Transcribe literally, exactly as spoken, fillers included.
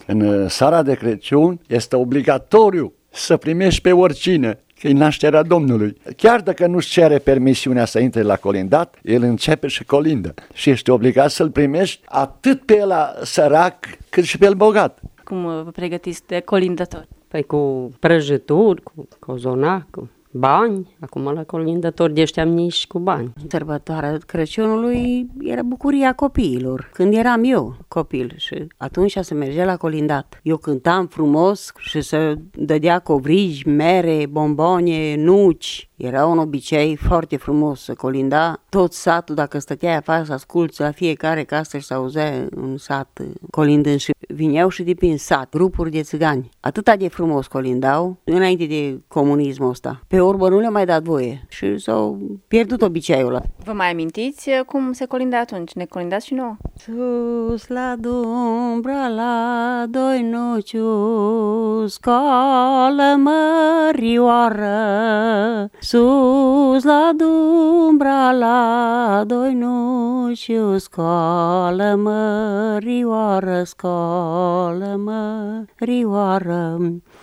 În seara de Crăciun este obligatoriu să primești pe oricine, că e nașterea Domnului. Chiar dacă nu-și cere permisiunea să intre la colindat, el începe și colindă. Și ești obligat să-l primești atât pe ăla sărac, cât și pe el bogat. Cum vă pregătiți de colindători? Păi cu prăjituri, cu cozonac, cu bani. Acum la colindători de ăștia nici cu bani. Sărbătoarea Crăciunului era bucuria copiilor. Când eram eu copil și atunci se mergea la colindat. Eu cântam frumos și se dădea covrigi, mere, bombone, nuci. Era un obicei foarte frumos să colinda. Tot satul, dacă stăteai afară să asculți la fiecare casă și să auzea un sat colindând și vineau și de prin sat, grupuri de țigani. Atâta de frumos colindau înainte de comunismul ăsta. Pe urmă nu le-a mai dat voie și s-au pierdut obiceiul ăla. Vă mai amintiți cum se colinda atunci? Ne colindați și nouă? Sus la dumbra la doi nuciu, scoală mărioară. Sus la dumbra la doi nuciu, scoală mărioară, scoală mărioară.